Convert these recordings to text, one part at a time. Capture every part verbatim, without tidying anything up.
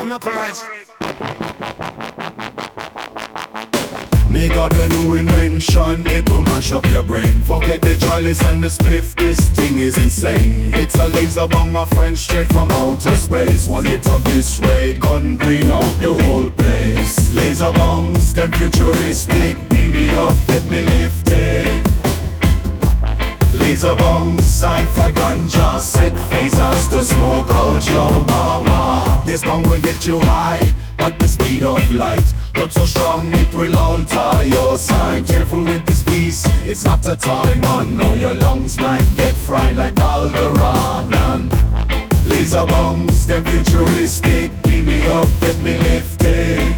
price. Me got a new invention, it will mash up your brain. Forget the chalice and the spliff, this thing is insane. It's a laser bomb, my friend, straight from outer space. One hit of this ray, gun clean out the whole place. Laser bombs, them futuristic, beam me up, get me lifted. Laser bombs, sci-fi ganja, set phasers to smoke out your mama. This bomb will get you high at the speed of light. Not so strong, it will alter your sight. Careful with this piece, it's not a toy man. No, your lungs might get fried like Alderan. Laser bombs, they're futuristic, beam me up, get me lifted.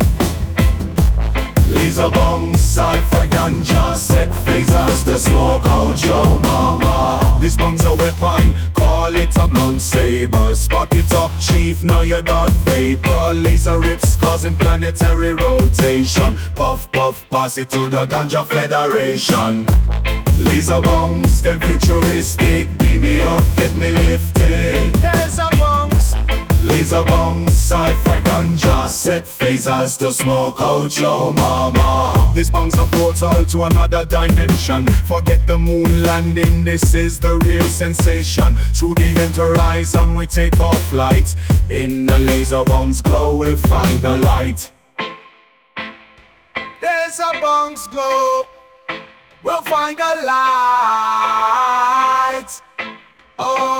Laser bombs, sci-fi ganja, set phasers to smoke out your mama. This bomb's a weapon, call it a non-saber. Spot it up, chief, now you're not vapor. Laser rips causing planetary rotation. Puff, puff, pass it to the Ganja Federation. Laser bombs, they're futuristic, beam me up, get me lifted. Laser bombs, laser bombs, sci-fi ganja, set phasers to smoke out your mama. This bomb's a portal to another dimension. Forget the moon landing, this is the real sensation. Through the horizon we take off flight. In the laser bomb's glow we'll find the light. Laser bomb's glow, we'll find the light. Oh.